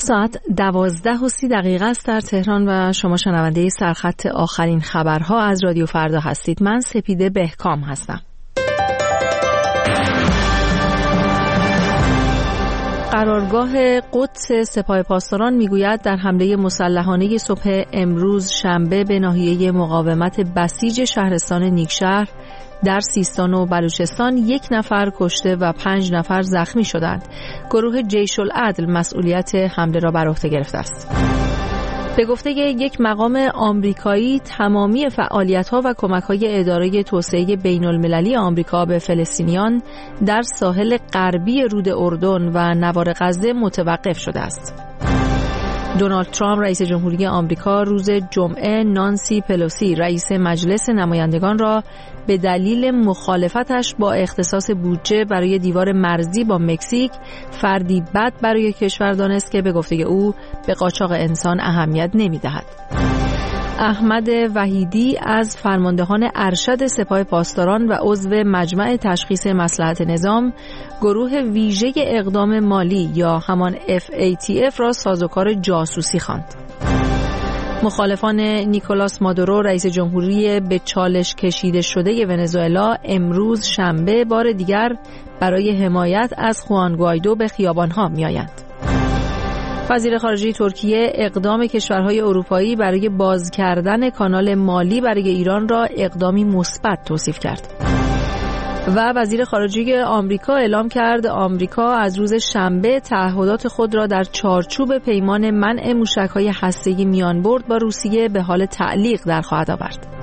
ساعت 12:30 است در تهران و شما شنونده سرخط آخرین خبرها از رادیو فردا هستید. من سپیده بهکام هستم. قرارگاه قدس سپاه پاسداران میگوید در حمله مسلحانه صبح امروز شنبه به ناحیه مقاومت بسیج شهرستان نیکشهر در سیستان و بلوچستان 1 نفر کشته و 5 نفر زخمی شدند. گروه جیش العدل مسئولیت حمله را بر عهده گرفته است. به گفته یک مقام آمریکایی تمامی فعالیت‌ها و کمک‌های اداره توسعه بین‌المللی آمریکا به فلسطینیان در ساحل غربی رود اردن و نوار غزه متوقف شده است. دونالد ترامپ رئیس جمهوری آمریکا روز جمعه نانسی پلوسی رئیس مجلس نمایندگان را به دلیل مخالفتش با اختصاص بودجه برای دیوار مرزی با مکزیک فردی بد برای کشور دانست که به گفته او به قاچاق انسان اهمیت نمی‌دهد. احمد وحیدی از فرماندهان ارشد سپاه پاسداران و عضو مجمع تشخیص مصلحت نظام گروه ویژه اقدام مالی یا همان FATF را سازوکار جاسوسی خواند. مخالفان نیکولاس مادورو رئیس جمهوری به چالش کشیده شده ونزوئلا امروز شنبه بار دیگر برای حمایت از خوان گوایدو به خیابان‌ها می‌آیند. وزیر خارجه ترکیه اقدام کشورهای اروپایی برای باز کردن کانال مالی برای ایران را اقدامی مثبت توصیف کرد. و وزیر خارجه آمریکا اعلام کرد آمریکا از روز شنبه تعهدات خود را در چارچوب پیمان منع موشک‌های هسته‌ای میانبرد با روسیه به حال تعلیق در خواهد آورد.